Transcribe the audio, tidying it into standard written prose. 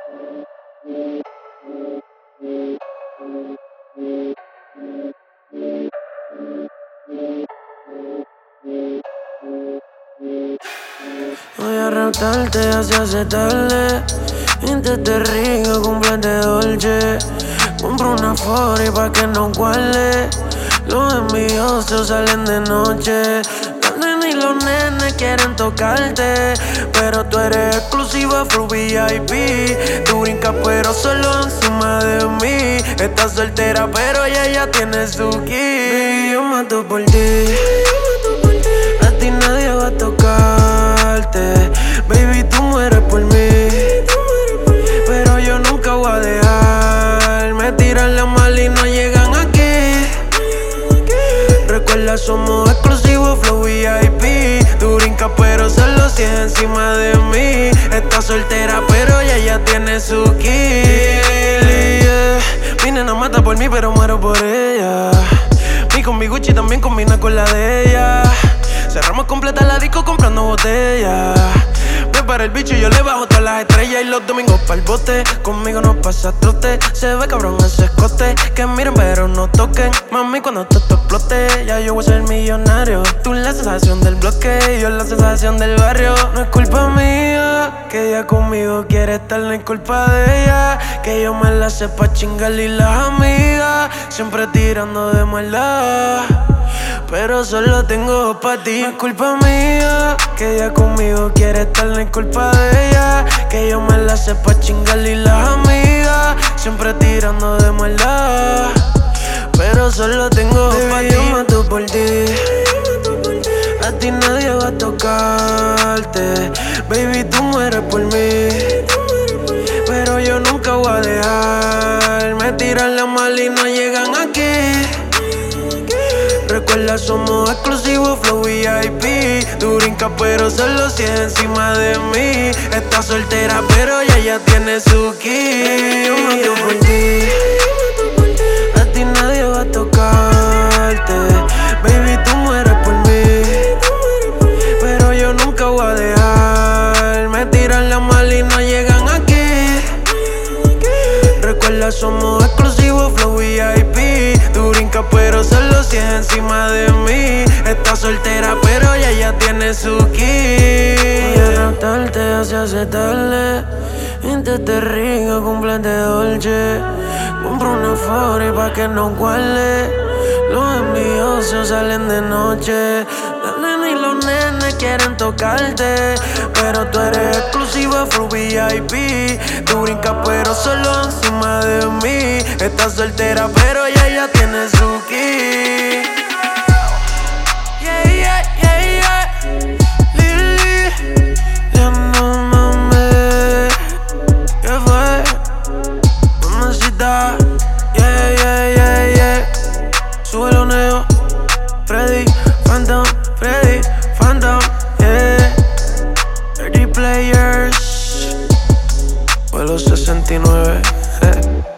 Voy a raptarte hacia aceptarle. Intente rico, cumplete dolce. Compro una Fori pa' que no cuele. Los envidiosos salen de noche. Las nenas y los nenes quieren tocarte, pero tú eres exclusiva, Flow VIP. Tú brincas pero solo encima de mí. Estás soltera pero ya tiene su key. Baby, yo mato por ti. A ti nadie va a tocarte. Baby, tú mueres por mí, pero yo nunca voy a dejar. Me tiran la mal y no llegan aquí. Recuerda, somos exclusivos, Flow VIP. Tú brincas pero solo si es encima de mí. Estás soltera pero ya tiene su kill, yeah. Mi nena mata por mí pero muero por ella. Mi Gucci también combina con la de ella. Cerramos completa la disco comprando botellas. Me para el bicho y yo le bajo todas las estrellas. Y los domingos pa'l bote, conmigo no pasa trote. Se ve cabrón ese escote, que miren pero no toquen. Mami, cuando esto explote, ya yo voy a ser millonario. Tú la sensación del bloque y yo la sensación del barrio. No es culpa mía que ella conmigo quiere estar, no es culpa de ella que yo me la sé pa' chingar y las amigas siempre tirando de maldad, pero solo tengo pa' ti. No es culpa mía que ella conmigo quiere estar, no es culpa de ella que yo me la sé pa' chingar y las amigas siempre tirando de maldad, pero solo tengo pa' ti. Yo mato por ti. A ti nadie va a tocarte. Baby, tú mueres por mí, pero yo nunca voy a dejar. Me tiran la mal y no llegan aquí. Recuerda, somos exclusivos, Flow VIP. Tú brincas pero solo si es encima de mí. Estás soltera pero ya tiene su key. Yo mato por ti. A ti nadie va a tocarte. Baby, tú mueres por mí, pero yo nunca voy a dejar. Me tiran la mal y no llegan aquí. Recuerda, somos exclusivos, Flow VIP. Tú brincas pero solo si es encima de mí. Estás soltera pero ya tiene su key. Voy a raptarte hacia aceptarle. Intente rico, cumplete dolce. Compro una Fori pa' que no cuele. Los envidiosos salen de noche. Las nenas y los nenes quieren tocarte, pero tú eres exclusiva, Flow VIP. Tú brincas pero solo encima de mí. Estás soltera pero ya tiene su key. Lili, ya no mames. ¿Qué fue? Mamacita. Súbelo, Neo. Freddy Phantom, yeah. 30 players. Vuelo 69.